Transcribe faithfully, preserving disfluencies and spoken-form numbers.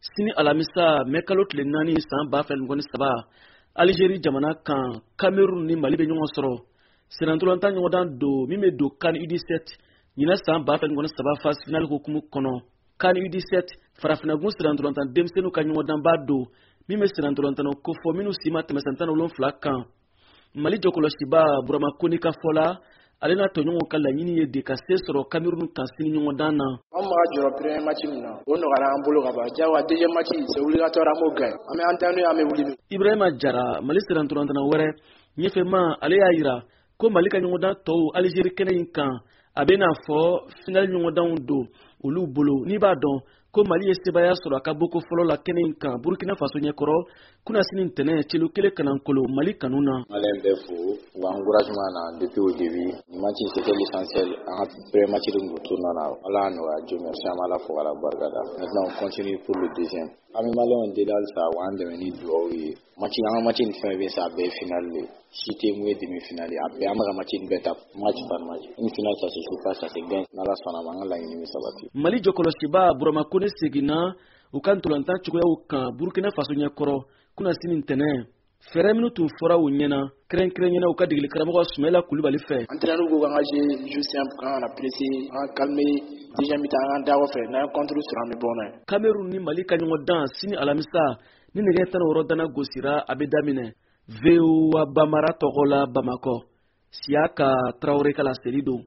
Sini alamisa mekalo tile naani san ba fila ngoni saba Algérie jamana kan Cameroun ni Mali be ɲɔgɔn sɔrɔ senantolantan ɲɔgɔndan do min be do CAN U dix-sept ɲina san ba fila ngoni saba phase finale hukumu kɔnɔ. CAN U dix-sept farafinagun senantolantan denmisɛnninw ka ɲɔgɔndan ba do min be senantolantan ko fɔ minnu si ma tɛmɛ san tan ni wolonwula kan. Mali jɔkɔlɔsiba Burama Koni ka fɔ la ale n'a tɔɲɔgɔnw ka laɲini ye de ka se sɔrɔ Cameroun kan sini ɲɔgɔndan na. An b'a jɔrɔ premier match min na o nɔgɔyara an bolo ka ban jagoya deuxième match c'est obligatoire an b'o gagner an bɛ entraîner an bɛ wuli. Ibrahima Jara Mali senantolantan wɛrɛ ɲɛfɛma ale y'a yira ko Mali ka ɲɔgɔndan tɔw Algérie kɛnɛ in kan a bɛ n'a fɔ finale ɲɔgɔndanw do olu bolo n'i b'a dɔn ko Mali ye sebaya sɔrɔ a ka boko fɔlɔ la kɛnɛ in kan Burkina Faso ɲɛkɔrɔ kuna sini ntɛnɛn celu kelen kanankolo Mali kanu na. Malien bɛ fo wa encouragement na depuis au début ni match c'était l'essentiel en premier match de tournoi na ala no a Dieu merci à la fo ala barkada maintenant on continue pour le deuxième ami Malien on dédale ça wa ndem ni duo yi match en match ni fin be ça be finale cité moué demi finale après amara match ni beta match par match une finale ça se joue pas ça se gagne na la sona manga la ni sabati. Mali jɔkɔlɔsiba Burama Koni segina u kan tolantan cogoyaw kan Burkina Faso ɲɛkɔrɔ kuna sini ntɛnɛn fɛrɛ minnu tun fɔra u ɲɛna kɛrɛnkɛrɛnnena u ka degeli karamɔgɔ Sumaila Kulibali fɛ. Entraîneur ko kan ka jouer jeu simple kan na presser an calmer deuxième mi-temps an da kɔfɛ n'an contre sur an bɛ bɔ n'a ye. Cameroun ni Mali ka ɲɔgɔndan sini alamisa ni nɛgɛ tan ni wɔɔrɔ dana gosira a bɛ daminɛ V O A Bamara tɔgɔ la Bamakɔ Siaka Traoré ka laseli don.